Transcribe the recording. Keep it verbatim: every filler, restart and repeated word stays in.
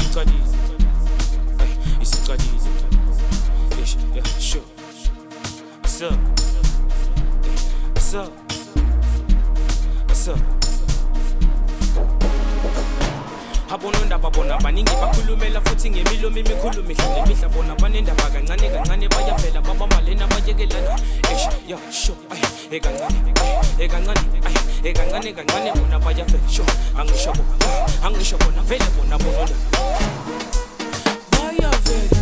isicalize ay isicalize ish yeah sure so so so abononda babona baningi bakhulumela futhi ngemilomo imikhulu mihle nemihla bona banendaba kancane kancane bayavela baba malena bayekelana eish yeah sure ay ekancane ay ekancane ay ekancane kancane bona bayavela sure angisho angisho bona vele bona bononda bayavela